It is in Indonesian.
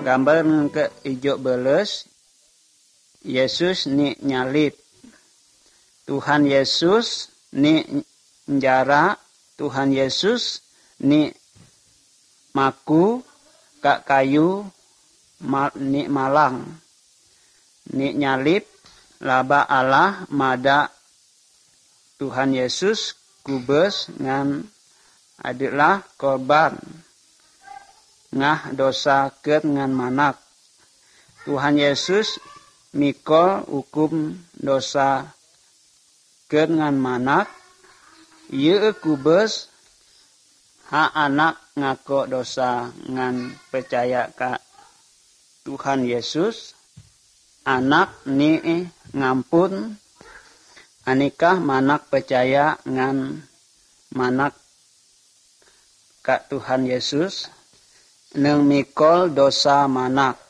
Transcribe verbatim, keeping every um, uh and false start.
gambar ke ijo beles Yesus ni nyalip. Tuhan Yesus ni njara, Tuhan Yesus ni maku kak kayu mal, ni malang. Ni nyalip laba Allah mada Tuhan Yesus kubes ngan adalah korban ngah dosa ket ngan manak. Tuhan Yesus mikol hukum dosa ket ngan manak. Ieu kubes ha anak ngako dosa ngan percaya ka Tuhan Yesus. Anak ni ngampun anikah manak percaya ngan manak ka Tuhan Yesus neng mikol dosa manak.